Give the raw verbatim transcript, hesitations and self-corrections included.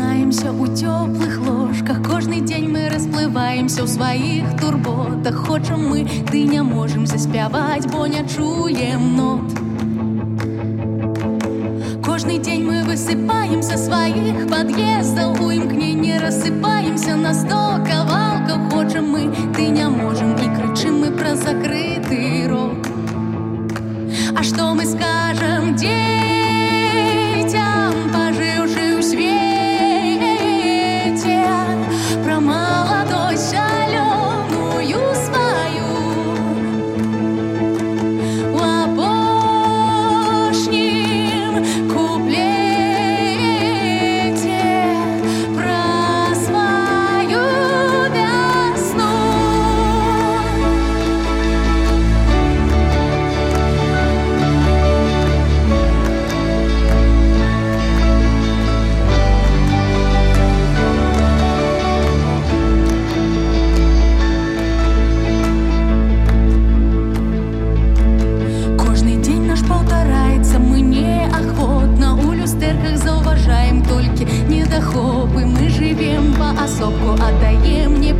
Просынаемся у теплых ложках, кожний день ми розпливаємося у своїх турботах. Хочем ми, ти не можем заспявать, бо не чуем нот. Кожний день мы высыпаемся в своих подъездах, у имкнений рассыпаемся на сто кавалков. Хочем мы, ты не можем, и кричим мы про закрытый рот. А что мы скажем детям, пожившим в свете, про молодость шаленую свою, в обошнем куплете, про свою весну? Кожний день наш повторяется, мы неохотно у люстерках зауважаем только недохопы. Мы живем по особку, отдаем не